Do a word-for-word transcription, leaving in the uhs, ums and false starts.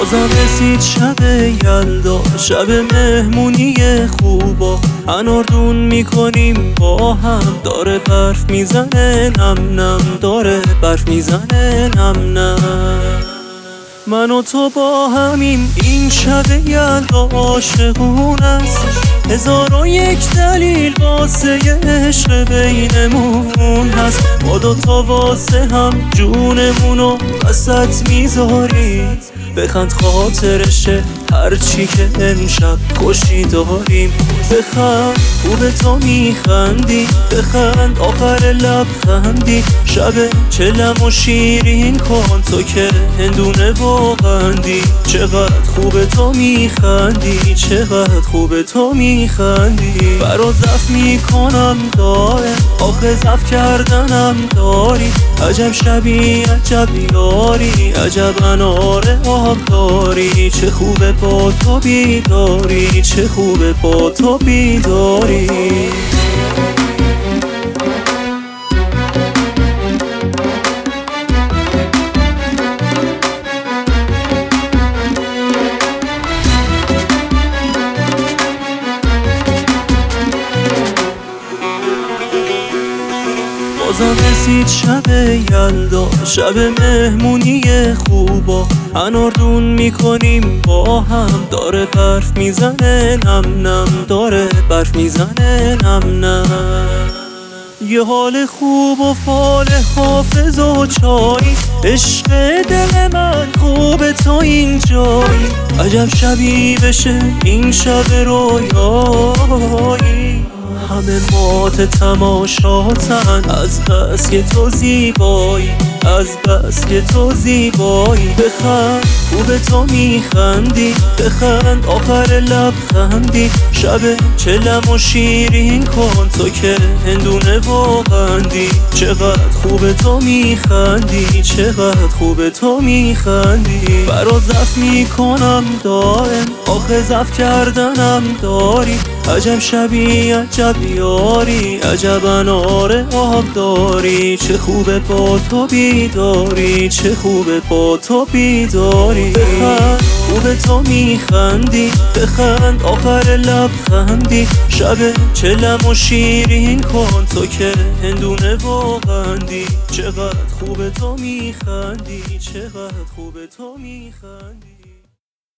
بازم رسید شب یلدا، شب مهمونی خوبا، اناردون میکنیم با هم، داره برف میزنه نم نم، داره برف میزنه نم نم. من و تو با همیم این شب یلدا عاشقون است، هزار و یک دلیل واسه عشق بینمون هست. با دوتا واسه هم جونمونو وسط میذاری، بخند خاطرشه هرچی که امشب خوشی داریم. بخند خوب تو میخندی، بخند آخر لبخندی، شب چلم و شیرین کن تو که هندونه و قندی. چقدر خوب تو میخندی، چقدر خوب تو میخندی. برا زف میکنم دائم، آخه زف کردنم داری. عجب شبی عجب یاری، عجب انار آب داری. چه خوبه با تو بیداری، چه خوبه با تو بیداری. بازم رسید شب یلدا، شب مهمونی خوبا، اناردون میکنیم با هم، داره برف میزنه نم نم، داره برف میزنه نم نم. یه حال خوب و فال حافظ و چای، عشق دل من خوب تو اینجایی. عجب شبی بشه این شب رویایی، همه مات تماشاتن از بس که تو زیبایی، از بس که تو زیبایی. بخند خوب تو میخندی، بخند آخر لبخندی، شب چلم و شیرین کن تو که هندونه و قندی. چقدر خوب تو میخندی، چقدر خوب تو میخندی. برا زف میکنم دائم، آخه زف کردنم داری. عجب شبی عجب یاری، عجب انار آب داری. چه خوبه با تو بیداری، چه خوبه با تو بیداری. بخند خوب تو میخندی، بخند آخر لبخندی، شب چلم و شیرین کن تو که هندونه و قندی. چقدر خوب تو میخندی، چقدر خوب تو میخندی.